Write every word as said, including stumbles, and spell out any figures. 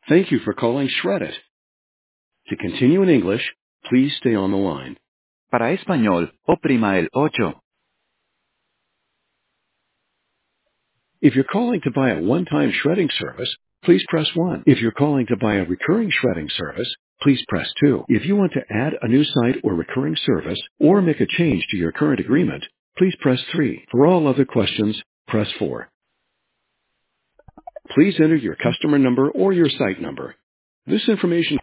Thank you for calling Shred-it. To continue in English, please stay on the line. Para español, oprima el ocho. If you're calling to buy a one-time shredding service, please press one. If you're calling to buy a recurring shredding service, please press two. If you want to add a new site or recurring service or make a change to your current agreement, please press three. For all other questions, press four. Please enter your customer number or your site number. This information